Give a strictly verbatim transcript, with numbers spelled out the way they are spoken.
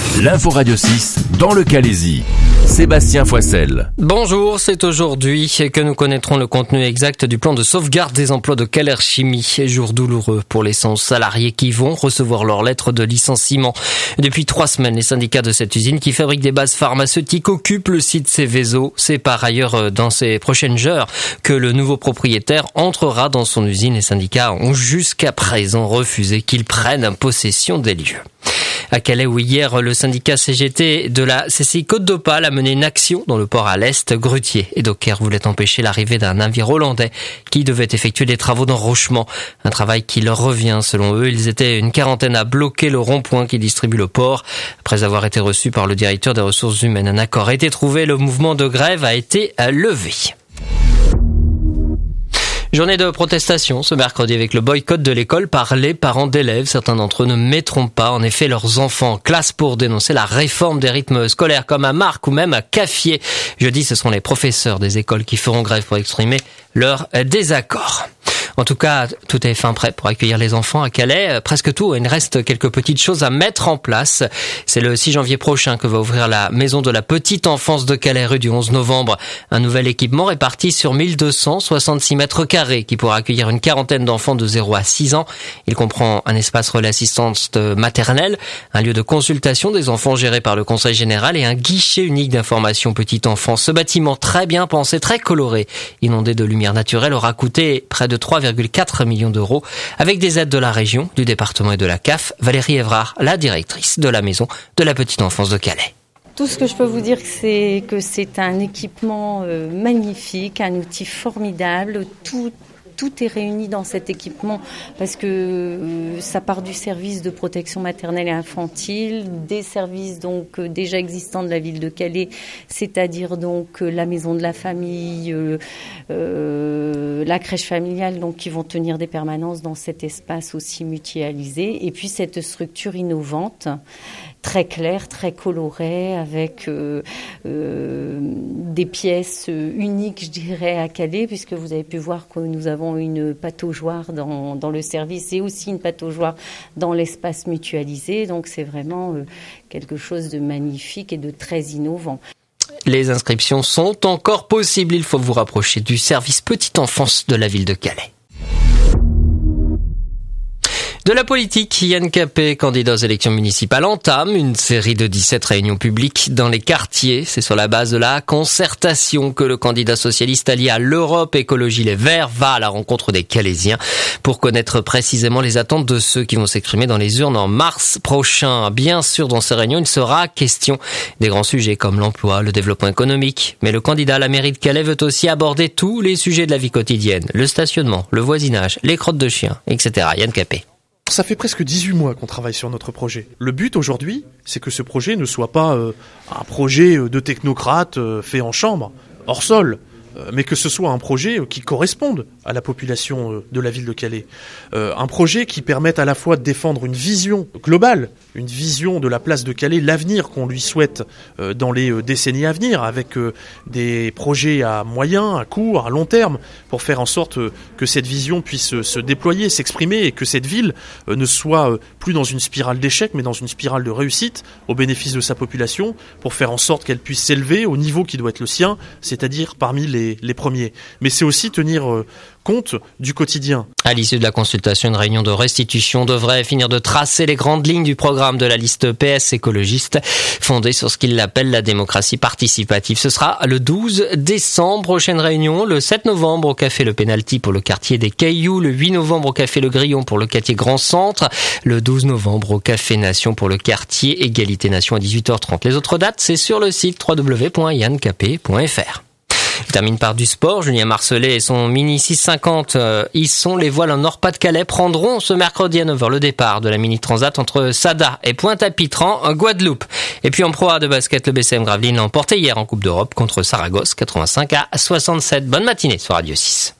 L'info Radio six dans le Calaisis. Sébastien Foissel. Bonjour, c'est aujourd'hui que nous connaîtrons le contenu exact du plan de sauvegarde des emplois de Caler Chimie. Jour douloureux pour les cent salariés qui vont recevoir leur lettre de licenciement. Depuis trois semaines, les syndicats de cette usine qui fabrique des bases pharmaceutiques occupent le site Céveso. C'est par ailleurs dans ces prochaines heures que le nouveau propriétaire entrera dans son usine. Les syndicats ont jusqu'à présent refusé qu'il prenne possession des lieux. À Calais, où hier, le syndicat C G T de la C C I Côte d'Opale a mené une action dans le port à l'est. Grutier et Docker voulaient empêcher l'arrivée d'un navire hollandais qui devait effectuer des travaux d'enrochement. Un travail qui leur revient, selon eux. Ils étaient une quarantaine à bloquer le rond-point qui distribue le port. Après avoir été reçus par le directeur des ressources humaines, un accord a été trouvé. Le mouvement de grève a été levé. Journée de protestation ce mercredi avec le boycott de l'école par les parents d'élèves. Certains d'entre eux ne mettront pas en effet leurs enfants en classe pour dénoncer la réforme des rythmes scolaires, comme à Marc ou même à Caffier. Jeudi, ce seront les professeurs des écoles qui feront grève pour exprimer leur désaccord. En tout cas, tout est fin prêt pour accueillir les enfants à Calais. Presque tout. Il reste quelques petites choses à mettre en place. C'est le six janvier prochain que va ouvrir la maison de la petite enfance de Calais, rue du onze novembre. Un nouvel équipement réparti sur mille deux cent soixante-six mètres carrés qui pourra accueillir une quarantaine d'enfants de zéro à six ans. Il comprend un espace relais assistance maternelle, un lieu de consultation des enfants géré par le Conseil général et un guichet unique d'information petite enfance. Ce bâtiment très bien pensé, très coloré, inondé de lumière naturelle, aura coûté près de trois virgule quatre millions d'euros avec des aides de la région, du département et de la C A F. Valérie Évrard, la directrice de la maison de la petite enfance de Calais. Tout ce que je peux vous dire, c'est que c'est un équipement euh, magnifique, un outil formidable. Tout Tout est réuni dans cet équipement parce que euh, ça part du service de protection maternelle et infantile, des services donc euh, déjà existants de la ville de Calais, c'est-à-dire donc euh, la maison de la famille, euh, euh, la crèche familiale, donc qui vont tenir des permanences dans cet espace aussi mutualisé, et puis cette structure innovante, très claire, très colorée, avec euh, euh, des pièces uniques, je dirais, à Calais, puisque vous avez pu voir que nous avons une pataugeoire dans, dans le service et aussi une pataugeoire dans l'espace mutualisé. Donc c'est vraiment euh, quelque chose de magnifique et de très innovant. Les inscriptions sont encore possibles. Il faut vous rapprocher du service petite enfance de la ville de Calais. De la politique, Yann Capet, candidat aux élections municipales, entame une série de dix-sept réunions publiques dans les quartiers. C'est sur la base de la concertation que le candidat socialiste allié à l'Europe Écologie Les Verts va à la rencontre des Calaisiens pour connaître précisément les attentes de ceux qui vont s'exprimer dans les urnes en mars prochain. Bien sûr, dans ces réunions, il sera question des grands sujets comme l'emploi, le développement économique. Mais le candidat à la mairie de Calais veut aussi aborder tous les sujets de la vie quotidienne, le stationnement, le voisinage, les crottes de chiens, et cetera. Yann Capet. Ça fait presque dix-huit mois qu'on travaille sur notre projet. Le but aujourd'hui, c'est que ce projet ne soit pas euh, un projet de technocrate euh, fait en chambre, hors sol, euh, mais que ce soit un projet qui corresponde à la population euh, de la ville de Calais. Euh, un projet qui permette à la fois de défendre une vision globale, une vision de la place de Calais, l'avenir qu'on lui souhaite euh, dans les euh, décennies à venir, avec euh, des projets à moyen, à court, à long terme, pour faire en sorte euh, que cette vision puisse euh, se déployer, s'exprimer, et que cette ville euh, ne soit euh, plus dans une spirale d'échec, mais dans une spirale de réussite au bénéfice de sa population, pour faire en sorte qu'elle puisse s'élever au niveau qui doit être le sien, c'est-à-dire parmi les, les premiers. Mais c'est aussi tenir euh, compte du quotidien. À l'issue de la consultation, une réunion de restitution devrait finir de tracer les grandes lignes du programme de la liste P S écologiste, fondée sur ce qu'il appelle la démocratie participative. Ce sera le douze décembre. Prochaine réunion, le sept novembre au Café Le Penalty pour le quartier des Cailloux, le huit novembre au Café Le Grillon pour le quartier Grand Centre, le douze novembre au Café Nation pour le quartier Égalité Nation à dix-huit heures trente. Les autres dates, c'est sur le site w w w point yann capet point f r. Il termine par du sport. Julien Marcellet et son Mini six cent cinquante, euh, ils sont les voiles en Nord-Pas-de-Calais, prendront ce mercredi à neuf heures le départ de la Mini Transat entre Sada et Pointe-à-Pitre en Guadeloupe. Et puis en Pro A de basket, le B C M Gravelines l'a emporté hier en Coupe d'Europe contre Saragosse, quatre-vingt-cinq à soixante-sept. Bonne matinée sur Radio six.